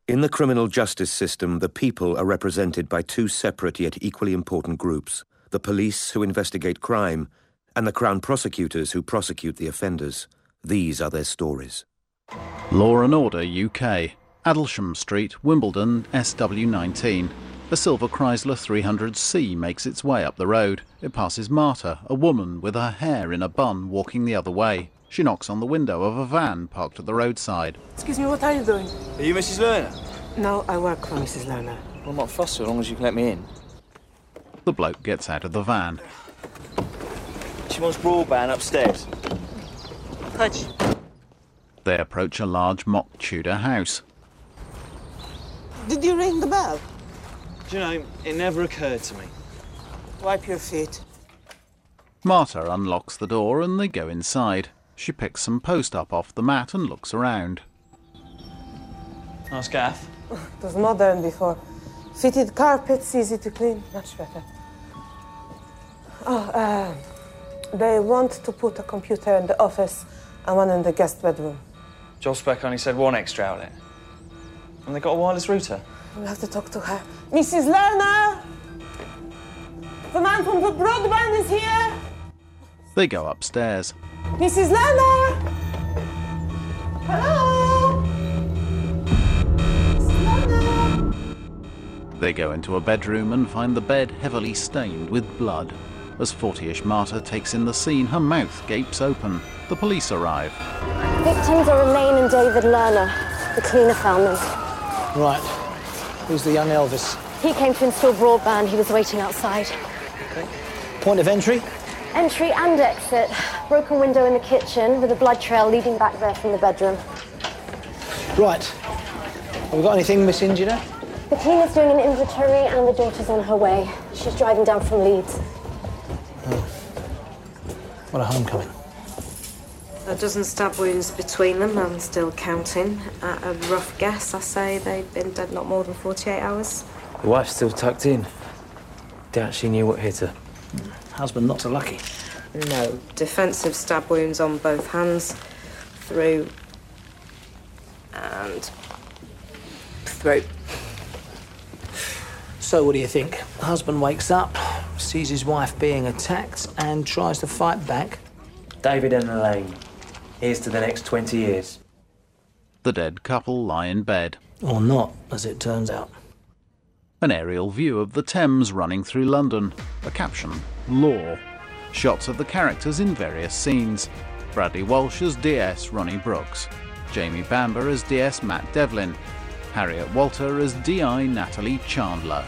In the criminal justice system, the people are represented by two separate yet equally important groups: the police, who investigate crime, and the Crown prosecutors, who prosecute the offenders. These are their stories. Law and Order UK. Addlesham Street, Wimbledon, SW19. A silver Chrysler 300C makes its way up the road. It passes Marta, a woman with her hair in a bun, walking the other way. She knocks on the window of a van parked at the roadside. Excuse me, what are you doing? Are you Mrs. Lerner? No, I work for Mrs. Lerner. Well, I'm not fussed so long as you can let me in. The bloke gets out of the van. She wants broadband upstairs. Touch. They approach a large mock Tudor house. Did you ring the bell? Do you know, it never occurred to me. Wipe your feet. Marta unlocks the door and they go inside. She picks some post up off the mat and looks around. Nice gaff. It was modern before. Fitted carpets, easy to clean, much better. They want to put a computer in the office and one in the guest bedroom. Joel Speck only said one extra outlet. And they got a wireless router. We'll have to talk to her. Mrs. Lerner! The man from the broadband is here! They go upstairs. Mrs. Lerner! Hello? Mrs. Lerner! They go into a bedroom and find the bed heavily stained with blood. As 40-ish Marta takes in the scene, her mouth gapes open. The police arrive. Victims are Elaine and David Lerner. The cleaner found them. Right. Who's the young Elvis? He came to install broadband. He was waiting outside. Okay. Point of entry? Entry and exit. Broken window in the kitchen with a blood trail leading back there from the bedroom. Right. Have we got anything, Miss Ingida? The cleaner's doing an inventory and the daughter's on her way. She's driving down from Leeds. Oh. What a homecoming. A dozen stab wounds between them, I'm still counting. At a rough guess, I say they've been dead not more than 48 hours. The wife's still tucked in. Doubt she knew what hit her. Husband not so lucky. No. Defensive stab wounds on both hands, through and through. So what do you think? Husband wakes up, sees his wife being attacked and tries to fight back. David and Elaine. Here's to the next 20 years. The dead couple lie in bed. Or not, as it turns out. An aerial view of the Thames running through London. A caption, Law. Shots of the characters in various scenes. Bradley Walsh as DS Ronnie Brooks. Jamie Bamber as DS Matt Devlin. Harriet Walter as DI Natalie Chandler.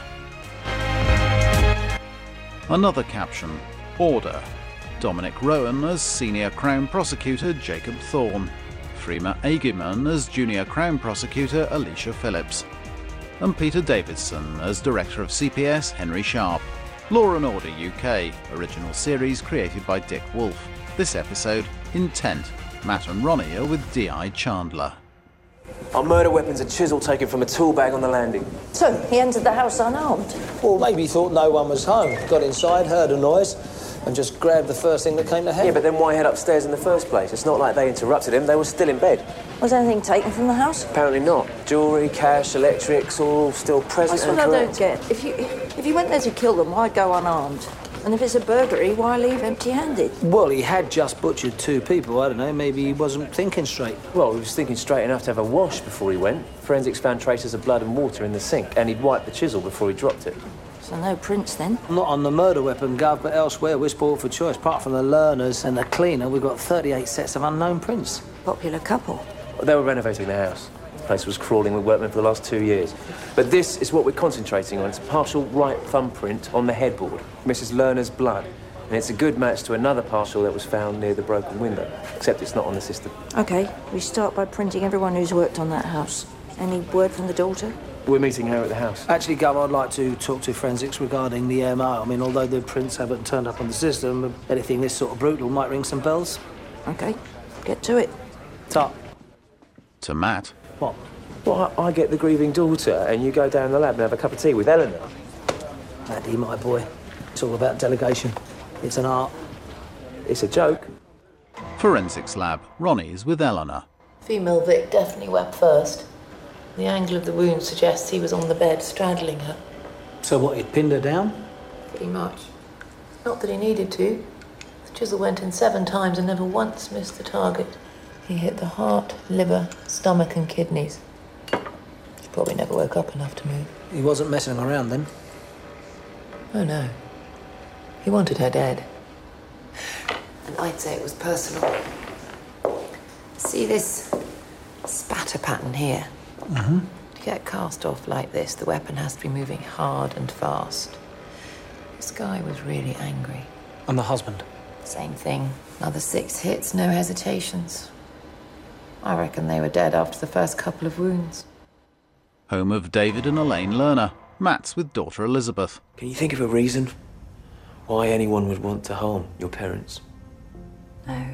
Another caption, Order. Dominic Rowan as Senior Crown Prosecutor Jacob Thorne. Freema Agyeman as Junior Crown Prosecutor Alicia Phillips. And Peter Davidson as Director of CPS Henry Sharp. Law and Order UK, original series created by Dick Wolf. This episode, Intent. Matt and Ronnie are with DI Chandler. Our murder weapon's a chisel taken from a tool bag on the landing. So, he entered the house unarmed? Well, maybe he thought no one was home. Got inside, heard a noise, and just grabbed the first thing that came to hand. Yeah, but then why head upstairs in the first place? It's not like they interrupted him. They were still in bed. Was anything taken from the house? Apparently not. Jewellery, cash, electrics, all still present That's and what I correct. don't get. If you went there to kill them, why go unarmed? And if it's a burglary, why leave empty-handed? Well, he had just butchered two people. I don't know, maybe he wasn't thinking straight. Well, he was thinking straight enough to have a wash before he went. Forensics found traces of blood and water in the sink, and he'd wiped the chisel before he dropped it. So no prints, then? Not on the murder weapon, Gov, but elsewhere we're spoiled for choice. Apart from the learners and the cleaner, we've got 38 sets of unknown prints. Popular couple. They were renovating the house. The place was crawling with workmen for the last 2 years. But this is what we're concentrating on. It's a partial right thumbprint on the headboard. Mrs. Lerner's blood. And it's a good match to another partial that was found near the broken window. Except it's not on the system. OK, we start by printing everyone who's worked on that house. Any word from the daughter? We're meeting her at the house. Actually, Gov, I'd like to talk to forensics regarding the MO. I mean, although the prints haven't turned up on the system, anything this sort of brutal might ring some bells. OK, get to it. Top. To Matt. What? Well, I get the grieving daughter, and you go down the lab and have a cup of tea with Eleanor. Maddie, my boy. It's all about delegation. It's an art. It's a joke. Forensics Lab. Ronnie's with Eleanor. Female Vic definitely went first. The angle of the wound suggests he was on the bed, straddling her. So what, he'd pinned her down? Pretty much. Not that he needed to. The chisel went in 7 times and never once missed the target. He hit the heart, liver, stomach and kidneys. He probably never woke up enough to move. He wasn't messing around then? Oh, no. He wanted her dead. And I'd say it was personal. See this spatter pattern here? Mm-hmm. To get cast off like this, the weapon has to be moving hard and fast. This guy was really angry. And the husband? Same thing. Another 6 hits, no hesitations. I reckon they were dead after the first couple of wounds. Home of David and Elaine Lerner. Matt's with daughter Elizabeth. Can you think of a reason why anyone would want to harm your parents? No.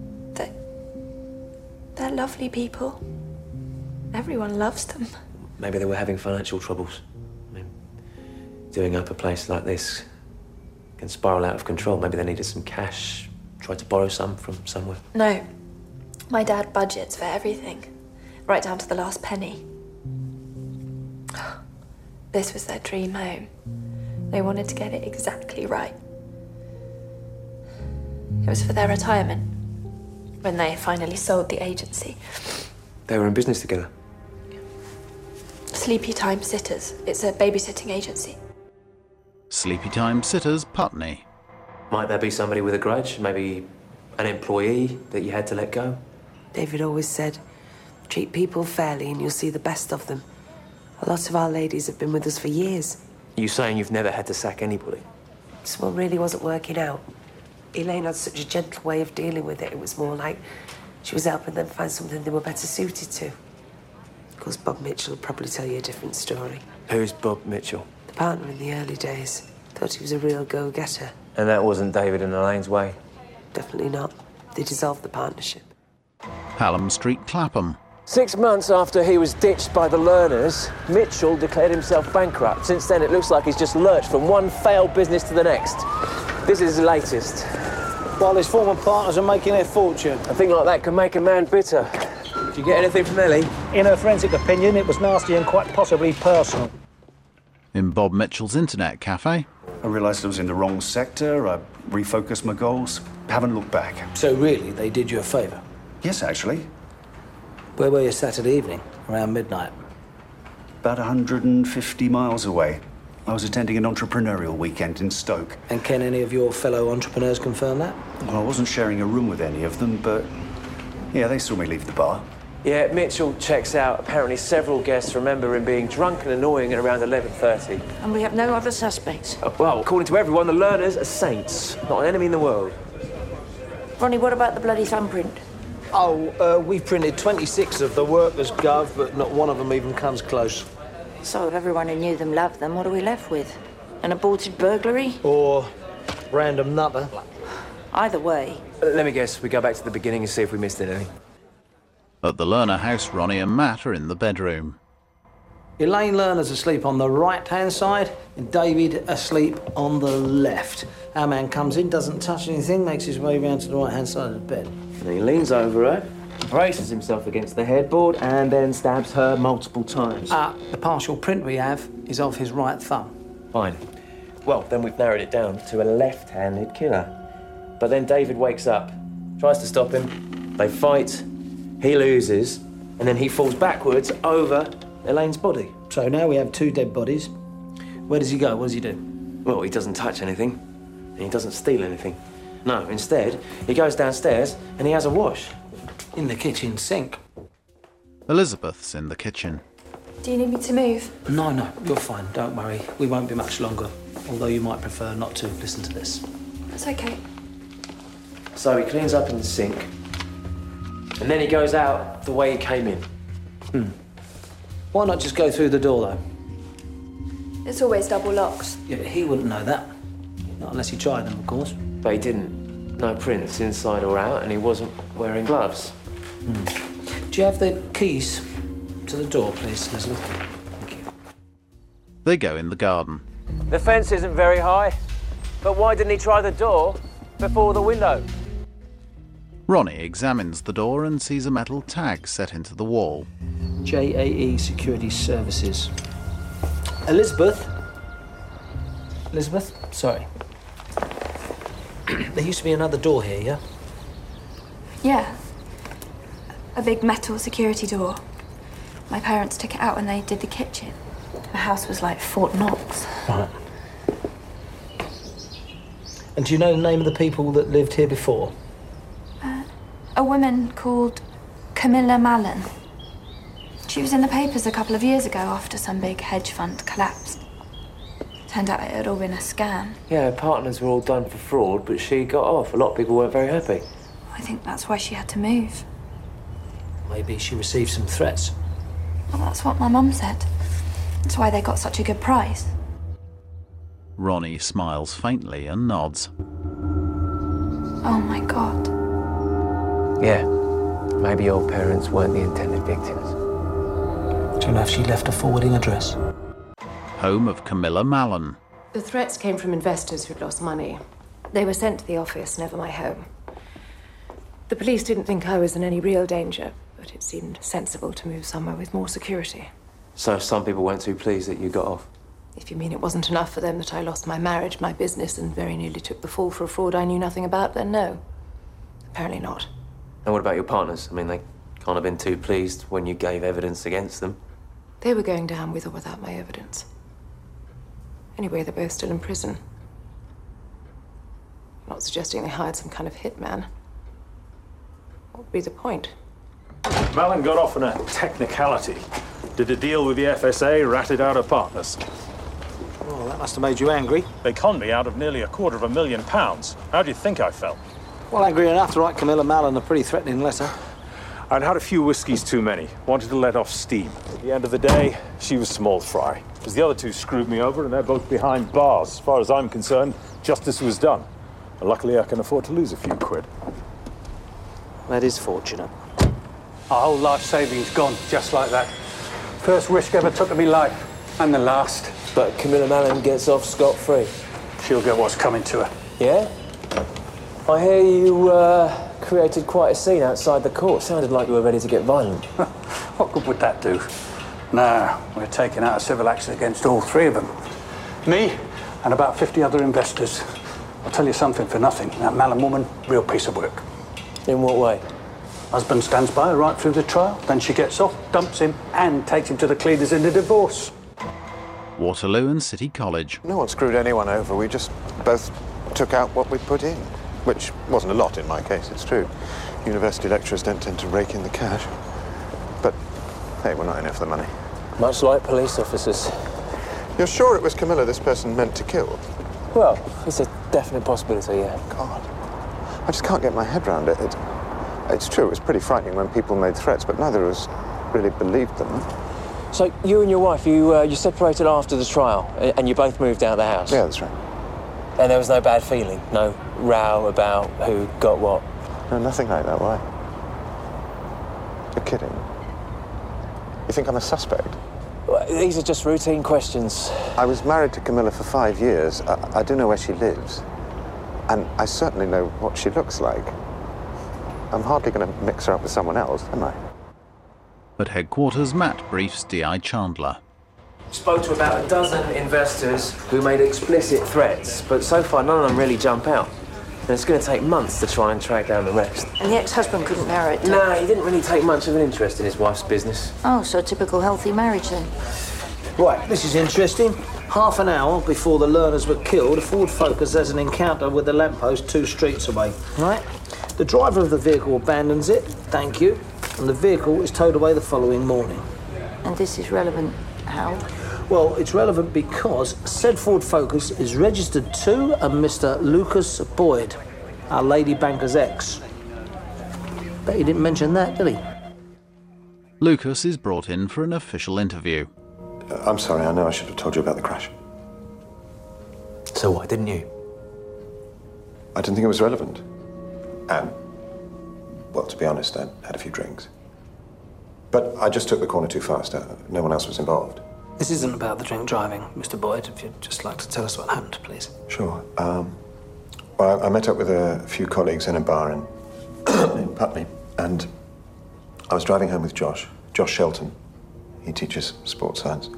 They're lovely people. Everyone loves them. Maybe they were having financial troubles. I mean, doing up a place like this can spiral out of control. Maybe they needed some cash, tried to borrow some from somewhere. No. My dad budgets for everything, right down to the last penny. This was their dream home. They wanted to get it exactly right. It was for their retirement, when they finally sold the agency. They were in business together? Sleepy Time Sitters. It's a babysitting agency. Sleepy Time Sitters, Putney. Might there be somebody with a grudge? Maybe an employee that you had to let go? David always said, treat people fairly and you'll see the best of them. A lot of our ladies have been with us for years. You saying you've never had to sack anybody? This one really wasn't working out. Elaine had such a gentle way of dealing with it. It was more like she was helping them find something they were better suited to. Of course, Bob Mitchell will probably tell you a different story. Who's Bob Mitchell? The partner in the early days. Thought he was a real go-getter. And that wasn't David and Elaine's way? Definitely not. They dissolved the partnership. Hallam Street, Clapham. 6 months after he was ditched by the Lerners, Mitchell declared himself bankrupt. Since then, it looks like he's just lurched from one failed business to the next. This is his latest. While his former partners are making their fortune. A thing like that can make a man bitter. Did you get anything from Ellie? In her forensic opinion, it was nasty and quite possibly personal. In Bob Mitchell's internet cafe. I realised I was in the wrong sector. I refocused my goals. Haven't looked back. So really, they did you a favour? Yes, actually. Where were you Saturday evening, around midnight? About 150 miles away. I was attending an entrepreneurial weekend in Stoke. And can any of your fellow entrepreneurs confirm that? Well, I wasn't sharing a room with any of them, but yeah, they saw me leave the bar. Yeah, Mitchell checks out. Apparently several guests remember him being drunk and annoying at around 11:30. And we have no other suspects. Well, according to everyone, the Lerners are saints. Not an enemy in the world. Ronnie, what about the bloody thumbprint? Oh, we've printed 26 of the workers' gov, but not one of them even comes close. So if everyone who knew them loved them, what are we left with? An aborted burglary? Or random nutter? Either way. Let me guess, we go back to the beginning and see if we missed anything. At the Lerner house, Ronnie and Matt are in the bedroom. Elaine Lerner's asleep on the right-hand side, and David asleep on the left. Our man comes in, doesn't touch anything, makes his way round to the right-hand side of the bed. And he leans over her, braces himself against the headboard, and then stabs her multiple times. The partial print we have is of his right thumb. Fine. Well, then we've narrowed it down to a left-handed killer. But then David wakes up, tries to stop him, they fight, he loses, and then he falls backwards over Elaine's body. So now we have 2 dead bodies. Where does he go? What does he do? Well, he doesn't touch anything, and he doesn't steal anything. No, instead, he goes downstairs and he has a wash. In the kitchen sink. Elizabeth's in the kitchen. Do you need me to move? No, you're fine. Don't worry. We won't be much longer, although you might prefer not to listen to this. That's okay. So he cleans up in the sink, and then he goes out the way he came in. Why not just go through the door, though? It's always double locks. Yeah, he wouldn't know that. Not unless he tried them, of course. But he didn't. No prints, inside or out, and he wasn't wearing gloves. Do you have the keys to the door, please, Elizabeth? Thank you. They go in the garden. The fence isn't very high, but why didn't he try the door before the window? Ronnie examines the door and sees a metal tag set into the wall. JAE Security Services. Elizabeth? Elizabeth? Sorry. There used to be another door here, yeah? Yeah. A big metal security door. My parents took it out when they did the kitchen. The house was like Fort Knox. Right. And do you know the name of the people that lived here before? A woman called Camilla Mallon. She was in the papers a couple of years ago after some big hedge fund collapsed. Turned out it had all been a scam. Yeah, her partners were all done for fraud, but she got off. A lot of people weren't very happy. I think that's why she had to move. Maybe she received some threats. Well, that's what my mum said. That's why they got such a good price. Ronnie smiles faintly and nods. Oh my God. Yeah, maybe your parents weren't the intended victims. Do you know if she left a forwarding address? Home of Camilla Mallon. The threats came from investors who'd lost money. They were sent to the office, never my home. The police didn't think I was in any real danger, but it seemed sensible to move somewhere with more security. So some people weren't too pleased that you got off? If you mean it wasn't enough for them that I lost my marriage, my business, and very nearly took the fall for a fraud I knew nothing about, then no. Apparently not. And what about your partners? I mean, they can't have been too pleased when you gave evidence against them. They were going down with or without my evidence. Anyway, they're both still in prison. I'm not suggesting they hired some kind of hitman. What would be the point? Mallon got off on a technicality. Did a deal with the FSA, ratted out her partners. Well, that must have made you angry. They conned me out of nearly £250,000. How do you think I felt? Well, angry enough to write Camilla Mallon a pretty threatening letter. I'd had a few whiskies too many. Wanted to let off steam. At the end of the day, she was small fry. Because the other two screwed me over and they're both behind bars. As far as I'm concerned, justice was done. And luckily, I can afford to lose a few quid. That is fortunate. Our whole life savings gone, just like that. First risk ever took of me life, and the last. But Camilla Mallon gets off scot-free. She'll get what's coming to her. Yeah? I hear you, created quite a scene outside the court. Sounded like you were ready to get violent. What good would that do? No, we're taking out a civil action against all three of them. Me and about 50 other investors. I'll tell you something for nothing. That Mallon woman, real piece of work. In what way? Husband stands by her right through the trial, then she gets off, dumps him, and takes him to the cleaners in the divorce. Waterloo and City College. No one screwed anyone over. We just both took out what we put in, which wasn't a lot in my case, it's true. University lecturers don't tend to rake in the cash. But, hey, we're not in it for the money. Much like police officers. You're sure it was Camilla this person meant to kill? Well, it's a definite possibility, yeah. God, I just can't get my head around it. It's true, it was pretty frightening when people made threats, but neither of us really believed them. So you and your wife, you separated after the trial, and you both moved out of the house? Yeah, that's right. And there was no bad feeling? No row about who got what? No, nothing like that. Why? You're kidding. You think I'm a suspect? Well, these are just routine questions. I was married to Camilla for 5 years. I do know where she lives. And I certainly know what she looks like. I'm hardly going to mix her up with someone else, am I? At headquarters, Matt briefs D.I. Chandler. Spoke to about a dozen investors who made explicit threats, but so far none of them really jump out. And it's going to take months to try and track down the rest. And the ex-husband couldn't narrow it down? No, he didn't really take much of an interest in his wife's business. Oh, so a typical healthy marriage then. Right, this is interesting. Half an hour before the learners were killed, a Ford Focus has an encounter with a lamppost 2 streets away. Right? The driver of the vehicle abandons it, thank you, and the vehicle is towed away the following morning. And this is relevant how? Well, it's relevant because said Ford Focus is registered to a Mr. Lucas Boyd, our lady banker's ex. Bet he didn't mention that, did he? Lucas is brought in for an official interview. I'm sorry, I know I should have told you about the crash. So why didn't you? I didn't think it was relevant. And, well, to be honest, I had a few drinks. But I just took the corner too fast. No one else was involved. This isn't about the drink driving, Mr. Boyd. If you'd just like to tell us what happened, please. Sure. Well, I met up with a few colleagues in a bar and in Putney, and I was driving home with Josh Shelton. He teaches sports science.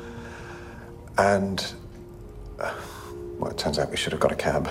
And, well, it turns out we should have got a cab.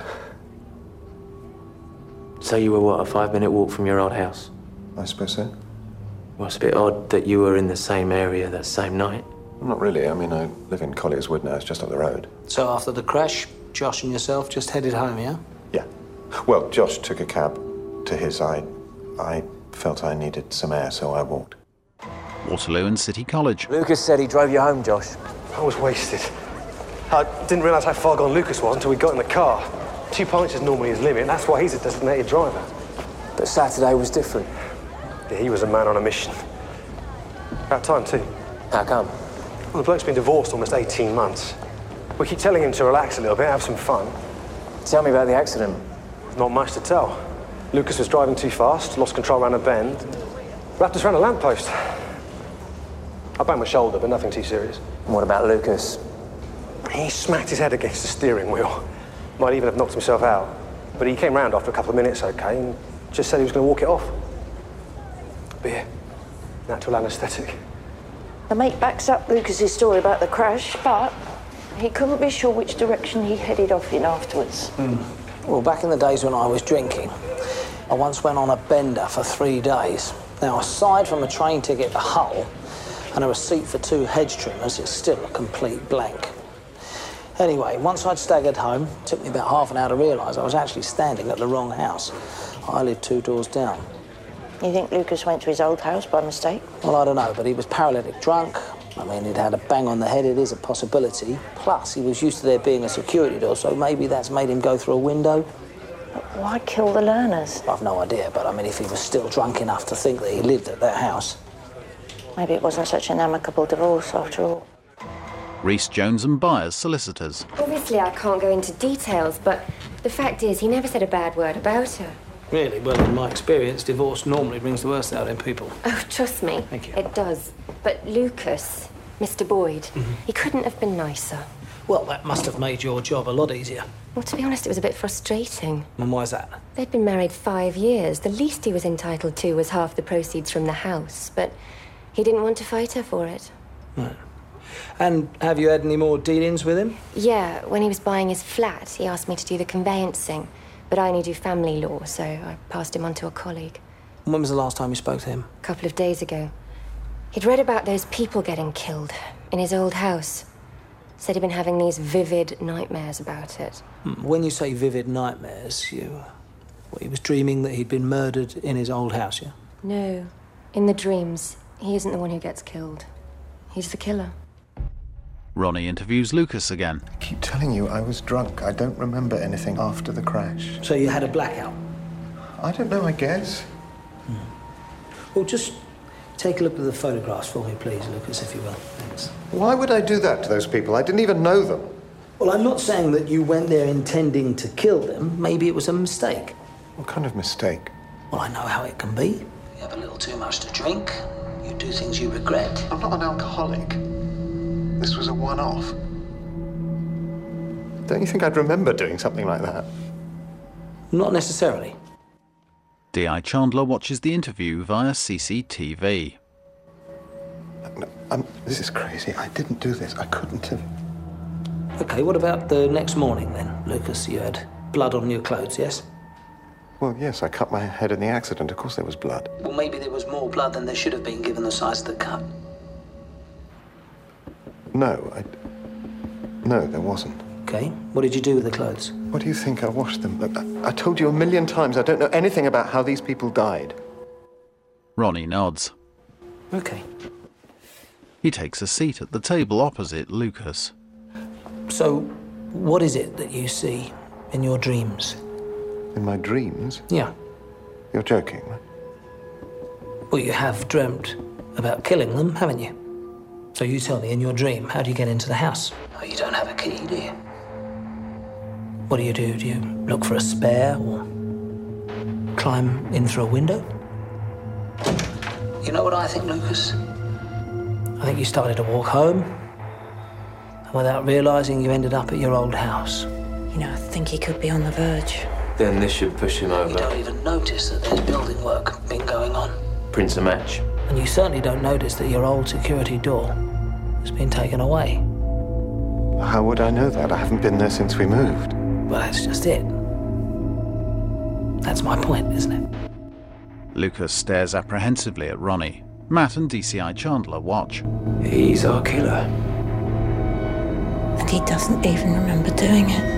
So you were, what, a 5-minute walk from your old house? I suppose so. Well, it's a bit odd that you were in the same area that same night. Well, not really. I mean, I live in Collier's Wood now. It's just up the road. So after the crash, Josh and yourself just headed home, yeah? Yeah. Well, Josh took a cab to his. I felt I needed some air, so I walked. Waterloo and City College. Lucas said he drove you home, Josh. I was wasted. I didn't realise how far gone Lucas was until we got in the car. 2 pints is normally his limit, and that's why he's a designated driver. But Saturday was different. Yeah, he was a man on a mission. About time, too. How come? Well, the bloke's been divorced almost 18 months. We keep telling him to relax a little bit, have some fun. Tell me about the accident. Not much to tell. Lucas was driving too fast, lost control around a bend, wrapped us around a lamppost. I banged my shoulder, but nothing too serious. And what about Lucas? He smacked his head against the steering wheel. Might even have knocked himself out. But he came round after a couple of minutes, okay, and just said he was going to walk it off. Beer. Natural anaesthetic. The mate backs up Lucas's story about the crash, but he couldn't be sure which direction he headed off in afterwards. Well, back in the days when I was drinking, I once went on a bender for 3 days. Now, aside from a train ticket to Hull and a receipt for 2 hedge trimmers, it's still a complete blank. Anyway, once I'd staggered home, it took me about half an hour to realise I was actually standing at the wrong house. I lived 2 doors down. You think Lucas went to his old house by mistake? Well, I don't know, but he was paralytic drunk. I mean, he'd had a bang on the head, it is a possibility. Plus, he was used to there being a security door, so maybe that's made him go through a window. But why kill the learners? I've no idea, but I mean, if he was still drunk enough to think that he lived at that house. Maybe it wasn't such an amicable divorce after all. Rhys Jones and Byers solicitors. Obviously, I can't go into details, but the fact is, he never said a bad word about her. Really? Well, in my experience, divorce normally brings the worst out in people. Oh, trust me. Thank you. It does. But Lucas, Mr. Boyd, he couldn't have been nicer. Well, that must have made your job a lot easier. Well, to be honest, it was a bit frustrating. And why's that? They'd been married 5 years. The least he was entitled to was half the proceeds from the house, but he didn't want to fight her for it. Right. And have you had any more dealings with him? Yeah, when he was buying his flat, he asked me to do the conveyancing, but I only do family law, so I passed him on to a colleague. When was the last time you spoke to him? A couple of days ago. He'd read about those people getting killed in his old house. Said he'd been having these vivid nightmares about it. When you say vivid nightmares, he was dreaming that he'd been murdered in his old house, yeah? No. In the dreams, he isn't the one who gets killed. He's the killer. Ronnie interviews Lucas again. I keep telling you I was drunk. I don't remember anything after the crash. So you had a blackout? I don't know, I guess. Well, just take a look at the photographs for me, please, Lucas, if you will. Thanks. Why would I do that to those people? I didn't even know them. Well, I'm not saying that you went there intending to kill them. Maybe it was a mistake. What kind of mistake? Well, I know how it can be. You have a little too much to drink. You do things you regret. I'm not an alcoholic. This was a one-off. Don't you think I'd remember doing something like that? Not necessarily. D.I. Chandler watches the interview via CCTV. This is crazy. I didn't do this. I couldn't have. OK, what about the next morning, then? Lucas, you had blood on your clothes, yes? Well, yes, I cut my head in the accident. Of course there was blood. Well, maybe there was more blood than there should have been, given the size of the cut. No, No, there wasn't. OK, what did you do with the clothes? What do you think? I washed them. Look, I told you 1,000,000 times I don't know anything about how these people died. Ronnie nods. OK. He takes a seat at the table opposite Lucas. So, what is it that you see in your dreams? In my dreams? Yeah. You're joking, right? Well, you have dreamt about killing them, haven't you? So you tell me, in your dream, how do you get into the house? Oh, you don't have a key, do you? What do? Do you look for a spare or climb in through a window? You know what I think, Lucas? I think you started to walk home, and without realising, you ended up at your old house. You know, I think he could be on the verge. Then this should push him over. You don't even notice that there's building work been going on. Prints a match. And you certainly don't notice that your old security door has been taken away. How would I know that? I haven't been there since we moved. Well, that's just it. That's my point, isn't it? Lucas stares apprehensively at Ronnie. Matt and DCI Chandler watch. He's our killer. And he doesn't even remember doing it.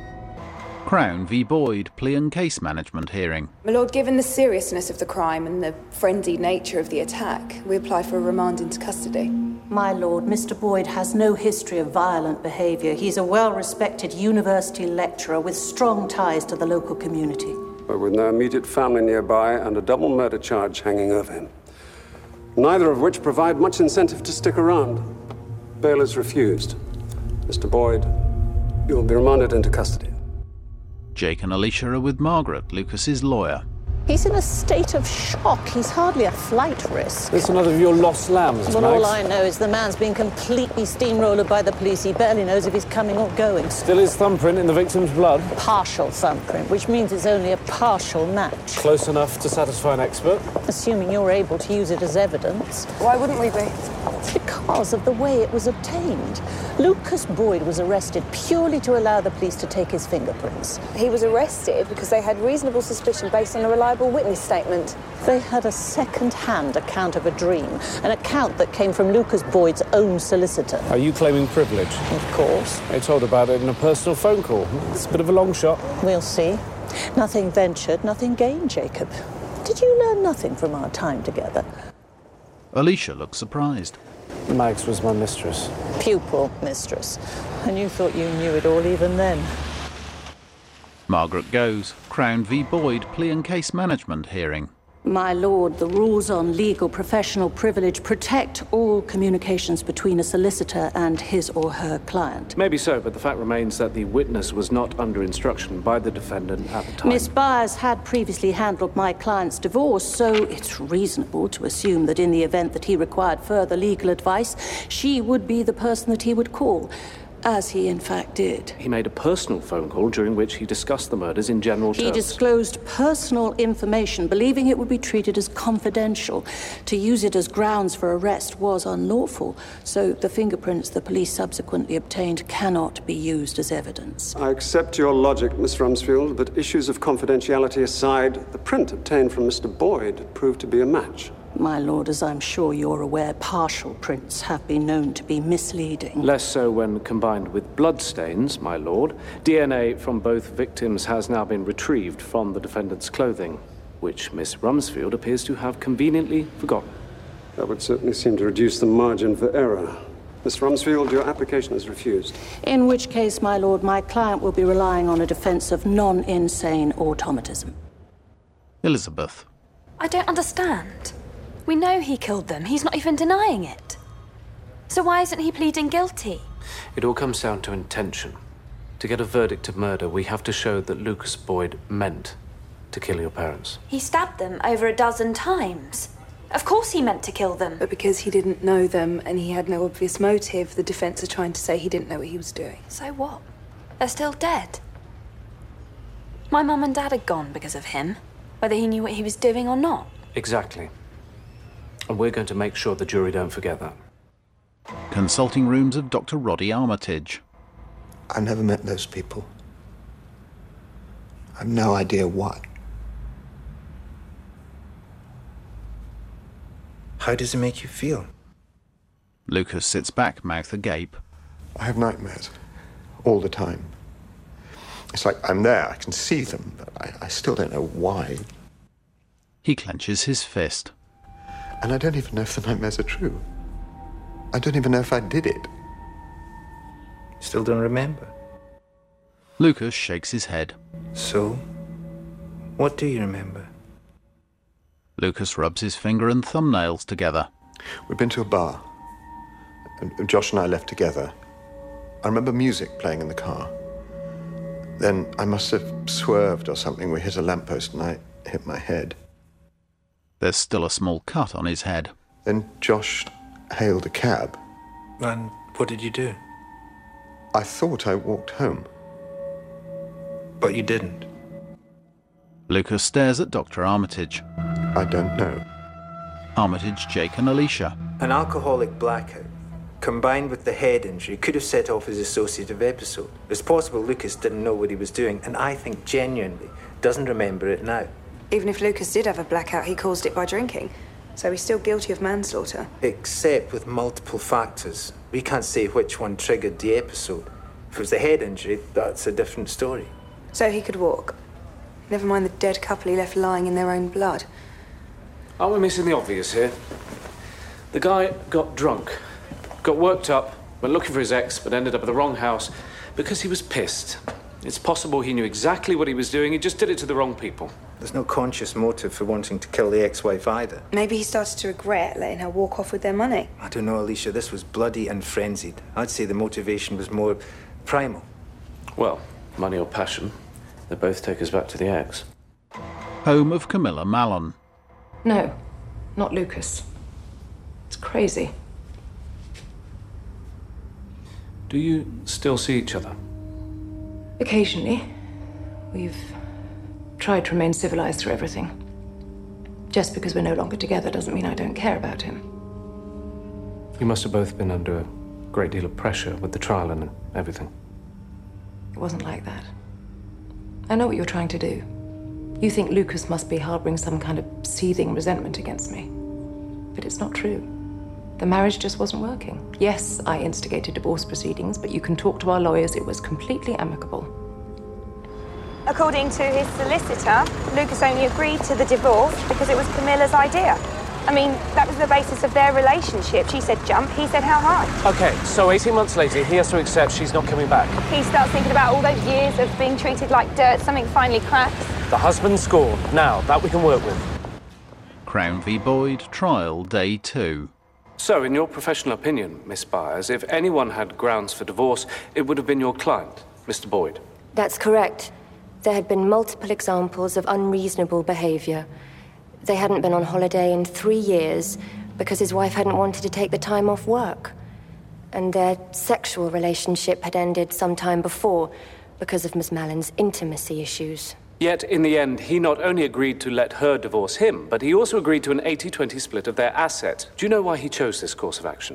Crown v Boyd, plea and case management hearing. My lord, given the seriousness of the crime and the frenzied nature of the attack, we apply for a remand into custody. My lord, Mr. Boyd has no history of violent behaviour. He's a well-respected university lecturer with strong ties to the local community. But with no immediate family nearby and a double murder charge hanging over him. Neither of which provide much incentive to stick around. Bail is refused. Mr. Boyd, you will be remanded into custody. Jake and Alicia are with Margaret, Lucas's lawyer. He's in a state of shock. He's hardly a flight risk. It's another of your lost lambs, Well, Max. all I know is the man's been completely steamrolled by the police. He barely knows if he's coming or going. Still his thumbprint in the victim's blood. Partial thumbprint, which means it's only a partial match. Close enough to satisfy an expert. Assuming you're able to use it as evidence. Why wouldn't we be? Because of the way it was obtained. Lucas Boyd was arrested purely to allow the police to take his fingerprints. He was arrested because they had reasonable suspicion based on a reliable witness statement. They had a second-hand account of a dream, an account that came from Lucas Boyd's own solicitor. Are you claiming privilege? Of course. They told about it in a personal phone call. It's a bit of a long shot. We'll see. Nothing ventured, nothing gained, Jacob. Did you learn nothing from our time together? Alicia looks surprised. Mags was my mistress. Pupil mistress. And you thought you knew it all even then. Margaret goes. Crown v Boyd, plea and case management hearing. My lord, the rules on legal professional privilege protect all communications between a solicitor and his or her client. Maybe so, but the fact remains that the witness was not under instruction by the defendant at the time. Miss Byers had previously handled my client's divorce, so it's reasonable to assume that in the event that he required further legal advice, she would be the person that he would call. As he in fact did. He made a personal phone call during which he discussed the murders in general terms. He disclosed personal information, believing it would be treated as confidential. To use it as grounds for arrest was unlawful, so the fingerprints the police subsequently obtained cannot be used as evidence. I accept your logic, Miss Rumsfield, but issues of confidentiality aside, the print obtained from Mr. Boyd proved to be a match. My lord, as I'm sure you're aware, partial prints have been known to be misleading. Less so when combined with bloodstains, my lord. DNA from both victims has now been retrieved from the defendant's clothing, which Miss Rumsfield appears to have conveniently forgotten. That would certainly seem to reduce the margin for error. Miss Rumsfield, your application is refused. In which case, my lord, my client will be relying on a defense of non-insane automatism. Elizabeth. I don't understand. We know he killed them. He's not even denying it. So why isn't he pleading guilty? It all comes down to intention. To get a verdict of murder, we have to show that Lucas Boyd meant to kill your parents. He stabbed them over a dozen times. Of course he meant to kill them. But because he didn't know them and he had no obvious motive, the defence are trying to say he didn't know what he was doing. So what? They're still dead. My mum and dad had gone because of him, whether he knew what he was doing or not. Exactly. And we're going to make sure the jury don't forget that. Consulting rooms of Dr. Roddy Armitage. I never met those people. I've no idea why. How does it make you feel? Lucas sits back, mouth agape. I have nightmares. All the time. It's like I'm there, I can see them, but I still don't know why. He clenches his fist. And I don't even know if the nightmares are true. I don't even know if I did it. Still don't remember? Lucas shakes his head. So, what do you remember? Lucas rubs his finger and thumbnails together. We've been to a bar. And Josh and I left together. I remember music playing in the car. Then I must have swerved or something. We hit a lamppost and I hit my head. There's still a small cut on his head. Then Josh hailed a cab. And what did you do? I thought I walked home. But you didn't. Lucas stares at Dr. Armitage. I don't know. Armitage, Jake and Alicia. An alcoholic blackout, combined with the head injury, could have set off his associative episode. It's possible Lucas didn't know what he was doing, and I think genuinely doesn't remember it now. Even if Lucas did have a blackout, he caused it by drinking. So he's still guilty of manslaughter. Except with multiple factors. We can't say which one triggered the episode. If it was the head injury, that's a different story. So he could walk. Never mind the dead couple he left lying in their own blood. Aren't we missing the obvious here? The guy got drunk, got worked up, went looking for his ex, but ended up at the wrong house because he was pissed. It's possible he knew exactly what he was doing, he just did it to the wrong people. There's no conscious motive for wanting to kill the ex-wife either. Maybe he started to regret letting her walk off with their money. I don't know, Alicia, this was bloody and frenzied. I'd say the motivation was more primal. Well, money or passion, they both take us back to the ex. Home of Camilla Mallon. No, not Lucas. It's crazy. Do you still see each other? Occasionally. We've tried to remain civilized through everything. Just because we're no longer together doesn't mean I don't care about him. You must have both been under a great deal of pressure with the trial and everything. It wasn't like that. I know what you're trying to do. You think Lucas must be harboring some kind of seething resentment against me. But it's not true. The marriage just wasn't working. Yes, I instigated divorce proceedings, but you can talk to our lawyers. It was completely amicable. According to his solicitor, Lucas only agreed to the divorce because it was Camilla's idea. I mean, that was the basis of their relationship. She said jump, he said how high. Okay, so 18 months later, he has to accept she's not coming back. He starts thinking about all those years of being treated like dirt. Something finally cracks. The husband scorned. Now, that we can work with. Crown v. Boyd, trial day 2. So, in your professional opinion, Miss Byers, if anyone had grounds for divorce, it would have been your client, Mr. Boyd. That's correct. There had been multiple examples of unreasonable behavior. They hadn't been on holiday in 3 years because his wife hadn't wanted to take the time off work. And their sexual relationship had ended some time before because of Miss Mallon's intimacy issues. Yet, in the end, he not only agreed to let her divorce him, but he also agreed to an 80-20 split of their assets. Do you know why he chose this course of action?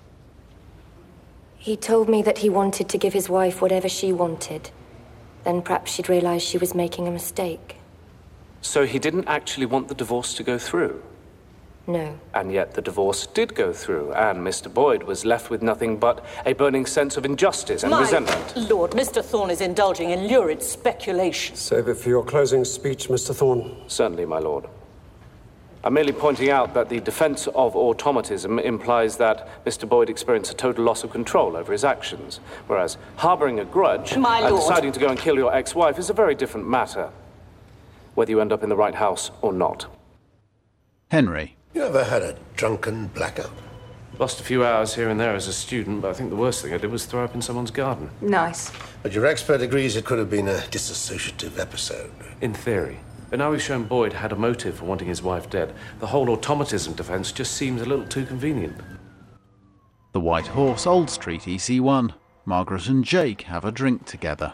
He told me that he wanted to give his wife whatever she wanted. Then perhaps she'd realize she was making a mistake. So he didn't actually want the divorce to go through? No. And yet the divorce did go through, and Mr. Boyd was left with nothing but a burning sense of injustice and resentment. My lord, Mr. Thorne is indulging in lurid speculation. Save it for your closing speech, Mr. Thorne. Certainly, my lord. I'm merely pointing out that the defense of automatism implies that Mr. Boyd experienced a total loss of control over his actions, whereas harboring a grudge and deciding to go and kill your ex-wife is a very different matter, whether you end up in the right house or not. Henry. You ever had a drunken blackout? Lost a few hours here and there as a student, but I think the worst thing I did was throw up in someone's garden. Nice. But your expert agrees it could have been a dissociative episode. In theory. But now we've shown Boyd had a motive for wanting his wife dead. The whole automatism defense just seems a little too convenient. The White Horse, Old Street, EC1. Margaret and Jake have a drink together.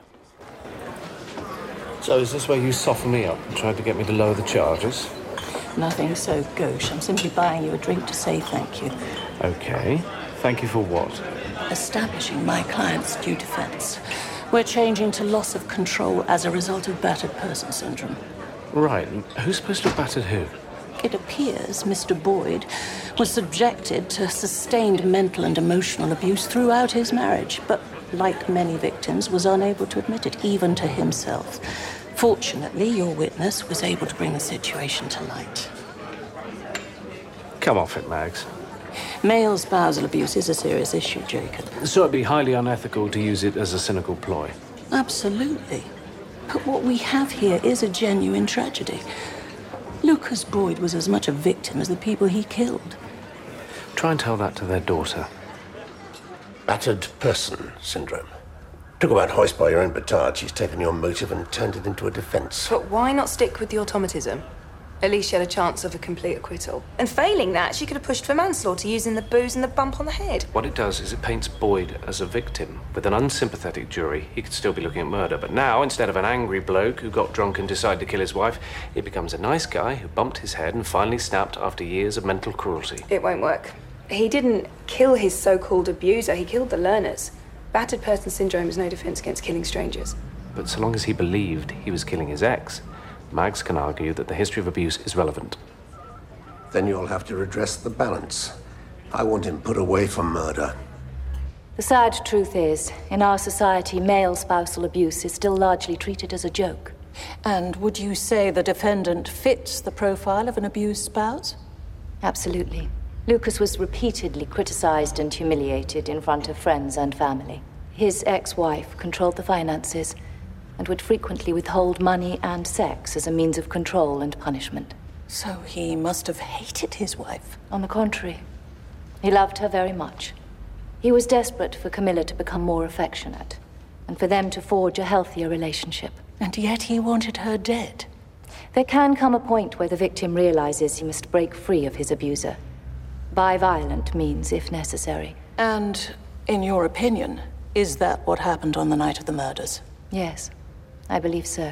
So is this where you soften me up and tried to get me to lower the charges? Nothing so gauche. I'm simply buying you a drink to say thank you. Okay. Thank you for what? Establishing my client's due defense. We're changing to loss of control as a result of battered person syndrome. Right. Who's supposed to have battered who? It appears Mr. Boyd was subjected to sustained mental and emotional abuse throughout his marriage, but like many victims, was unable to admit it, even to himself. Fortunately, your witness was able to bring the situation to light. Come off it, Mags. Male spousal abuse is a serious issue, Jacob. So it'd be highly unethical to use it as a cynical ploy. Absolutely. But what we have here is a genuine tragedy. Lucas Boyd was as much a victim as the people he killed. Try and tell that to their daughter. Battered person syndrome. Talk about hoist by your own petard. She's taken your motive and turned it into a defense. But why not stick with the automatism? At least she had a chance of a complete acquittal. And failing that, she could have pushed for manslaughter using the booze and the bump on the head. What it does is it paints Boyd as a victim. With an unsympathetic jury, he could still be looking at murder. But now, instead of an angry bloke who got drunk and decided to kill his wife, he becomes a nice guy who bumped his head and finally snapped after years of mental cruelty. It won't work. He didn't kill his so-called abuser, he killed the learners. Battered person syndrome is no defense against killing strangers. But so long as he believed he was killing his ex, Mags can argue that the history of abuse is relevant. Then you'll have to redress the balance. I want him put away for murder. The sad truth is, in our society, male spousal abuse is still largely treated as a joke. And would you say the defendant fits the profile of an abused spouse? Absolutely. Lucas was repeatedly criticized and humiliated in front of friends and family. His ex-wife controlled the finances and would frequently withhold money and sex as a means of control and punishment. So he must have hated his wife. On the contrary, he loved her very much. He was desperate for Camilla to become more affectionate and for them to forge a healthier relationship. And yet he wanted her dead. There can come a point where the victim realizes he must break free of his abuser, by violent means if necessary. And, in your opinion, is that what happened on the night of the murders? Yes, I believe so.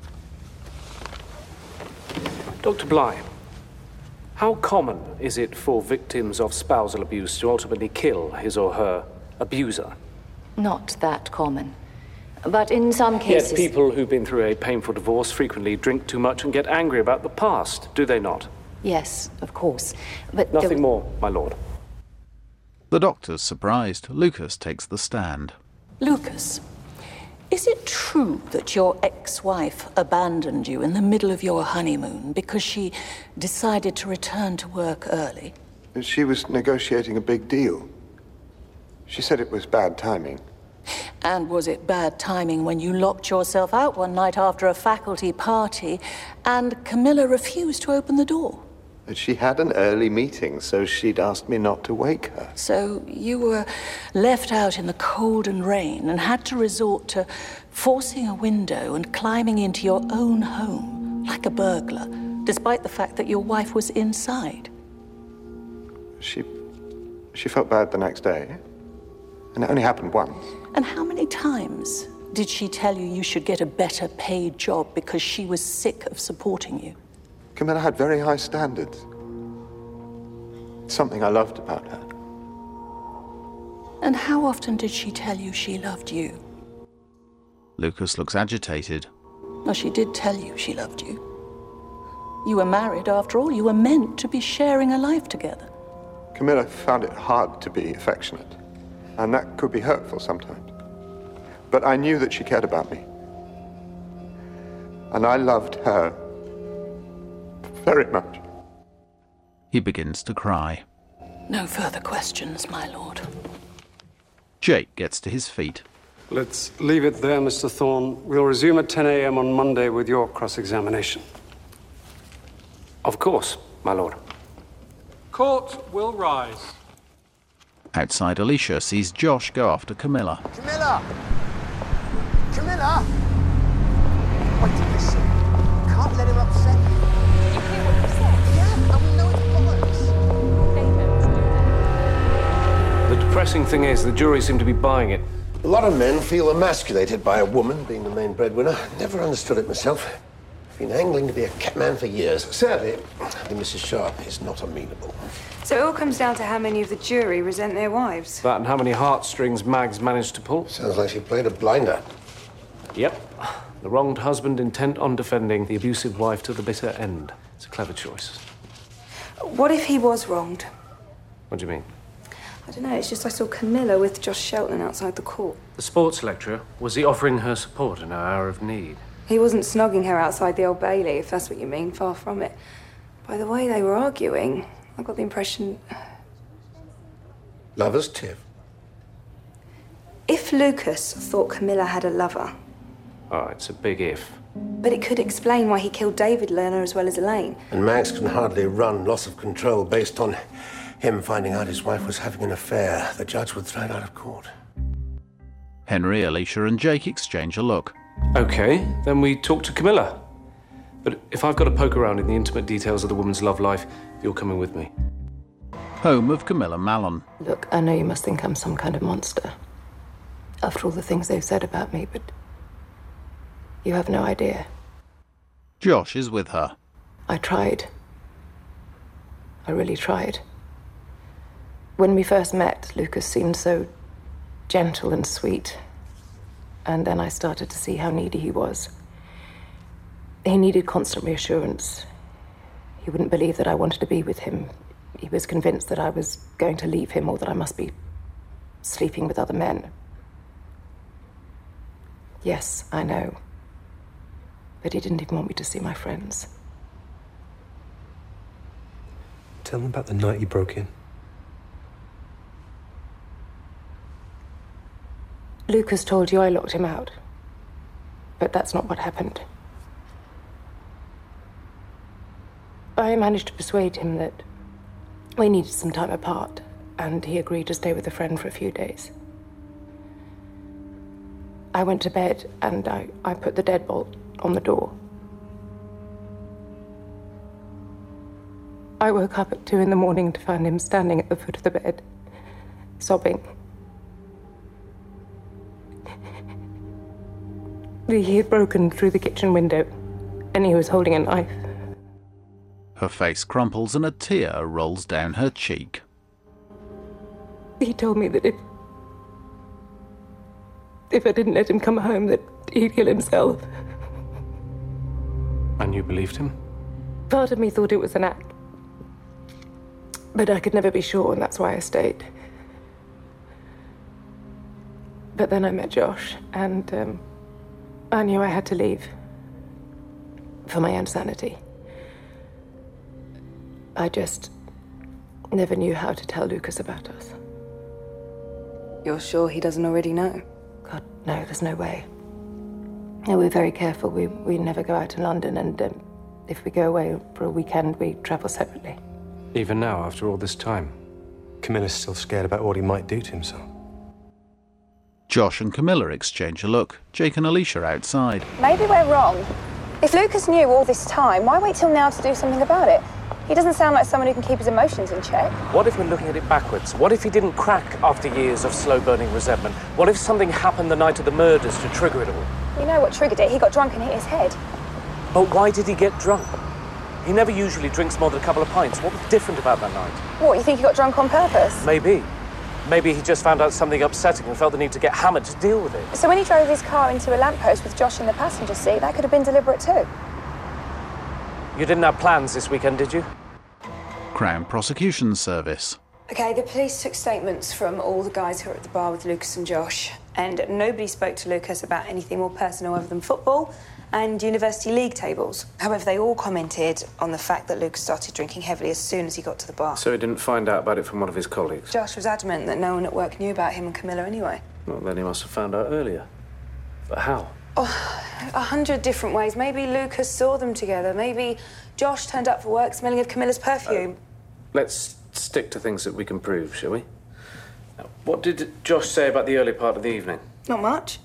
Dr. Bly, how common is it for victims of spousal abuse to ultimately kill his or her abuser? Not that common. But in some cases... Yet people who've been through a painful divorce frequently drink too much and get angry about the past, do they not? Yes, of course. But nothing more, my lord. The doctor's surprised. Lucas takes the stand. Lucas, is it true that your ex-wife abandoned you in the middle of your honeymoon because she decided to return to work early? She was negotiating a big deal. She said it was bad timing. And was it bad timing when you locked yourself out one night after a faculty party and Camilla refused to open the door? She had an early meeting, so she'd asked me not to wake her. So you were left out in the cold and rain and had to resort to forcing a window and climbing into your own home, like a burglar, despite the fact that your wife was inside. She felt bad the next day, and it only happened once. And how many times did she tell you should get a better paid job because she was sick of supporting you? Camilla had very high standards. Something I loved about her. And how often did she tell you she loved you? Lucas looks agitated. Well, she did tell you she loved you. You were married, after all. You were meant to be sharing a life together. Camilla found it hard to be affectionate, and that could be hurtful sometimes. But I knew that she cared about me. And I loved her very much. He begins to cry. No further questions, my lord. Jake gets to his feet. Let's leave it there, Mr. Thorne. We'll resume at 10 a.m. on Monday with your cross-examination. Of course, my lord. Court will rise. Outside, Alicia sees Josh go after Camilla. Camilla! Camilla! Wait till listen. Can't let him upset you. You hear what he said? Yeah, and we know it's bollocks. The depressing thing is, the jury seem to be buying it. A lot of men feel emasculated by a woman being the main breadwinner. Never understood it myself. Been angling to be a catman for years. Sadly, the Mrs. Sharp is not amenable. So it all comes down to how many of the jury resent their wives. That and how many heartstrings Mags managed to pull. Sounds like she played a blinder. Yep. The wronged husband intent on defending the abusive wife to the bitter end. It's a clever choice. What if he was wronged? What do you mean? I don't know, it's just I saw Camilla with Josh Shelton outside the court. The sports lecturer, was he offering her support in her hour of need? He wasn't snogging her outside the Old Bailey, if that's what you mean. Far from it. By the way they were arguing, I got the impression... Lover's tip. If Lucas thought Camilla had a lover... Oh, it's a big if. But it could explain why he killed David Lerner as well as Elaine. And Mags can hardly run loss of control based on him finding out his wife was having an affair. The judge would throw it out of court. Henry, Alicia and Jake exchange a look. Okay, then we talk to Camilla. But if I've got to poke around in the intimate details of the woman's love life, you're coming with me. Home of Camilla Mallon. Look, I know you must think I'm some kind of monster after all the things they've said about me, but you have no idea. Josh is with her. I tried. I really tried. When we first met, Lucas seemed so gentle and sweet. And then I started to see how needy he was. He needed constant reassurance. He wouldn't believe that I wanted to be with him. He was convinced that I was going to leave him or that I must be sleeping with other men. Yes, I know. But he didn't even want me to see my friends. Tell them about the night you broke in. Lucas told you I locked him out. But that's not what happened. I managed to persuade him that we needed some time apart, and he agreed to stay with a friend for a few days. I went to bed, and I put the deadbolt on the door. I woke up at 2 a.m. to find him standing at the foot of the bed, sobbing. He had broken through the kitchen window, and he was holding a knife. Her face crumples and a tear rolls down her cheek. He told me that if I didn't let him come home, that he'd kill himself. And you believed him? Part of me thought it was an act. But I could never be sure, and that's why I stayed. But then I met Josh, and I knew I had to leave. For my own sanity. I just never knew how to tell Lucas about us. You're sure he doesn't already know? God, no, there's no way. No, we're very careful. We never go out to London, and if we go away for a weekend, we travel separately. Even now, after all this time? Camilla's still scared about what he might do to himself. Josh and Camilla exchange a look. Jake and Alicia outside. Maybe we're wrong. If Lucas knew all this time, why wait till now to do something about it? He doesn't sound like someone who can keep his emotions in check. What if we're looking at it backwards? What if he didn't crack after years of slow-burning resentment? What if something happened the night of the murders to trigger it all? You know what triggered it? He got drunk and hit his head. But why did he get drunk? He never usually drinks more than a couple of pints. What was different about that night? What, you think he got drunk on purpose? Maybe. Maybe he just found out something upsetting and felt the need to get hammered to deal with it. So when he drove his car into a lamppost with Josh in the passenger seat, that could have been deliberate too. You didn't have plans this weekend, did you? Crown Prosecution Service. Okay, the police took statements from all the guys who were at the bar with Lucas and Josh, and nobody spoke to Lucas about anything more personal other than football and university league tables. However, they all commented on the fact that Lucas started drinking heavily as soon as he got to the bar. So he didn't find out about it from one of his colleagues? Josh was adamant that no one at work knew about him and Camilla anyway. Well, then he must have found out earlier. But how? 100 different ways. Maybe Lucas saw them together. Maybe Josh turned up for work smelling of Camilla's perfume. Let's stick to things that we can prove, shall we? Now, what did Josh say about the early part of the evening? Not much.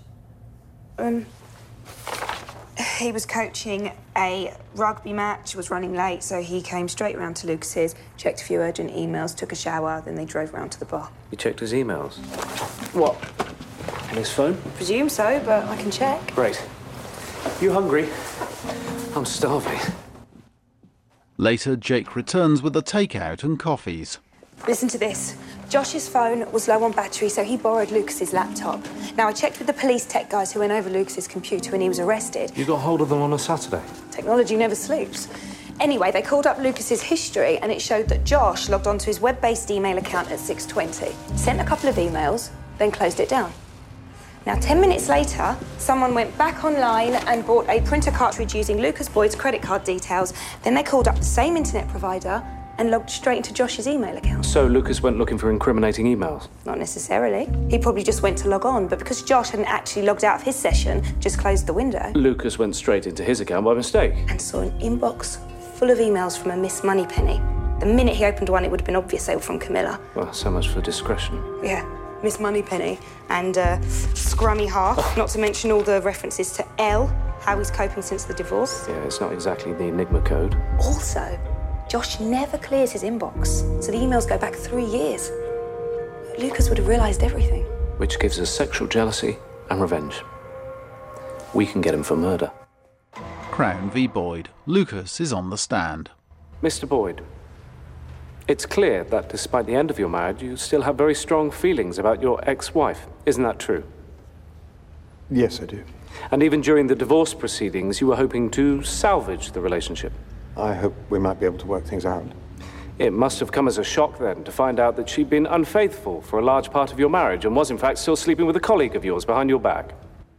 He was coaching a rugby match, was running late, so he came straight round to Lucas's, checked a few urgent emails, took a shower, then they drove round to the bar. You checked his emails? What? On his phone? Presume so, but I can check. Great. You hungry? I'm starving. Later, Jake returns with a takeout and coffees. Listen to this. Josh's phone was low on battery, so he borrowed Lucas's laptop. Now, I checked with the police tech guys who went over Lucas's computer when he was arrested. You got hold of them on a Saturday? Technology never sleeps. Anyway, they called up Lucas's history, and it showed that Josh logged onto his web-based email account at 6:20, sent a couple of emails, then closed it down. Now, 10 minutes later, someone went back online and bought a printer cartridge using Lucas Boyd's credit card details. Then they called up the same internet provider and logged straight into Josh's email account. So Lucas went looking for incriminating emails? Not necessarily. He probably just went to log on, but because Josh hadn't actually logged out of his session, just closed the window. Lucas went straight into his account by mistake. And saw an inbox full of emails from a Miss Moneypenny. The minute he opened one, it would have been obvious they were from Camilla. Well, so much for discretion. Yeah, Miss Moneypenny and Scrummy Half, not to mention all the references to Elle, how he's coping since the divorce. Yeah, it's not exactly the Enigma code. Also, Josh never clears his inbox, so the emails go back 3 years. Lucas would have realised everything. Which gives us sexual jealousy and revenge. We can get him for murder. Crown v. Boyd. Lucas is on the stand. Mr. Boyd, it's clear that despite the end of your marriage, you still have very strong feelings about your ex-wife. Isn't that true? Yes, I do. And even during the divorce proceedings, you were hoping to salvage the relationship. I hope we might be able to work things out. It must have come as a shock then to find out that she'd been unfaithful for a large part of your marriage and was in fact still sleeping with a colleague of yours behind your back.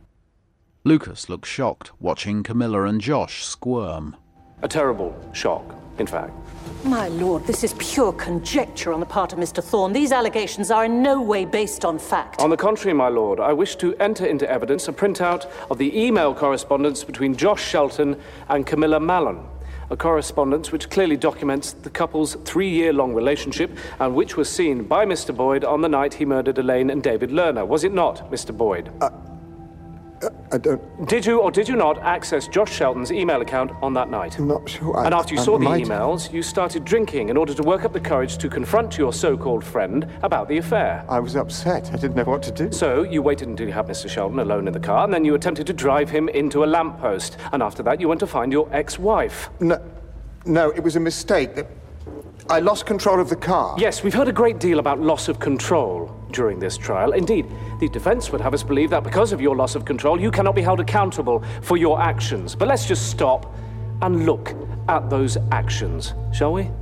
Lucas looks shocked, watching Camilla and Josh squirm. A terrible shock, in fact. My lord, this is pure conjecture on the part of Mr. Thorne. These allegations are in no way based on fact. On the contrary, my lord, I wish to enter into evidence a printout of the email correspondence between Josh Shelton and Camilla Mallon. A correspondence which clearly documents the couple's 3-year-long relationship and which was seen by Mr. Boyd on the night he murdered Elaine and David Lerner. Was it not, Mr. Boyd? I don't... Did you or did you not access Josh Shelton's email account on that night? I'm not sure. And after you saw the emails, you started drinking in order to work up the courage to confront your so-called friend about the affair. I was upset. I didn't know what to do. So you waited until you had Mr. Shelton alone in the car, and then you attempted to drive him into a lamppost. And after that, you went to find your ex-wife. No, it was a mistake. I lost control of the car. Yes, we've heard a great deal about loss of control during this trial. Indeed, the defense would have us believe that because of your loss of control, you cannot be held accountable for your actions. But let's just stop and look at those actions, shall we?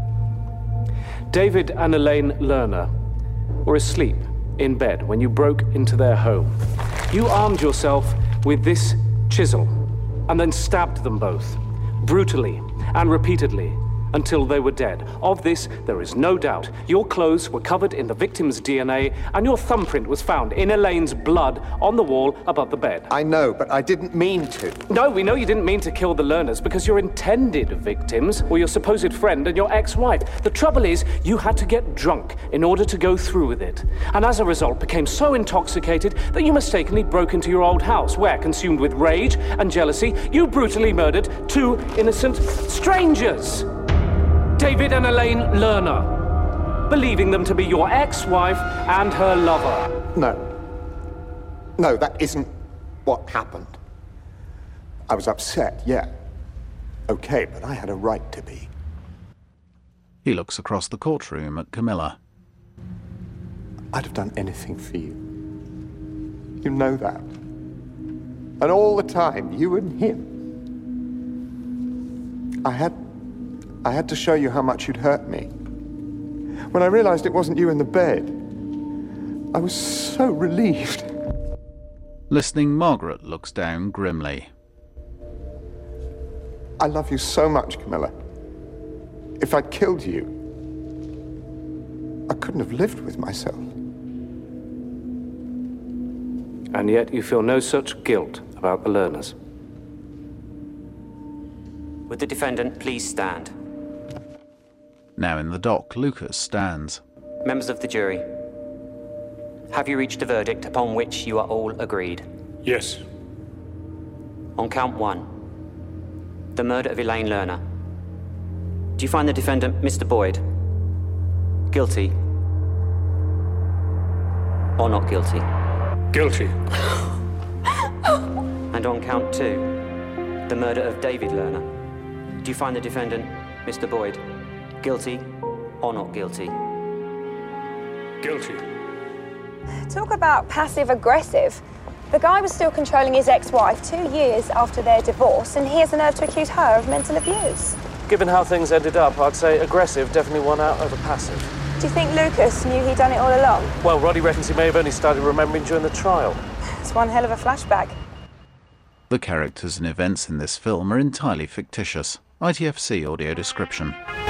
David and Elaine Lerner were asleep in bed when you broke into their home. You armed yourself with this chisel and then stabbed them both, brutally and repeatedly, until they were dead. Of this, there is no doubt. Your clothes were covered in the victim's DNA, and your thumbprint was found in Elaine's blood on the wall above the bed. I know, but I didn't mean to. No, we know you didn't mean to kill the Lerners because your intended victims were your supposed friend and your ex-wife. The trouble is, you had to get drunk in order to go through with it, and as a result became so intoxicated that you mistakenly broke into your old house, where, consumed with rage and jealousy, you brutally murdered 2 innocent strangers. David and Elaine Lerner, believing them to be your ex-wife and her lover. No, that isn't what happened. I was upset, yeah. Okay, but I had a right to be. He looks across the courtroom at Camilla. I'd have done anything for you. You know that. And all the time, you and him. I had to show you how much you'd hurt me. When I realized it wasn't you in the bed, I was so relieved. Listening, Margaret looks down grimly. I love you so much, Camilla. If I'd killed you, I couldn't have lived with myself. And yet you feel no such guilt about the Lerners. Would the defendant please stand? Now in the dock, Lucas stands. Members of the jury, have you reached a verdict upon which you are all agreed? Yes. On count 1, the murder of Elaine Lerner, do you find the defendant, Mr. Boyd, guilty or not guilty? Guilty. And on count 2, the murder of David Lerner, do you find the defendant, Mr. Boyd, guilty or not guilty? Guilty. Talk about passive-aggressive. The guy was still controlling his ex-wife 2 years after their divorce, and he has the nerve to accuse her of mental abuse. Given how things ended up, I'd say aggressive definitely won out over passive. Do you think Lucas knew he'd done it all along? Well, Roddy reckons he may have only started remembering during the trial. It's one hell of a flashback. The characters and events in this film are entirely fictitious. ITFC audio description.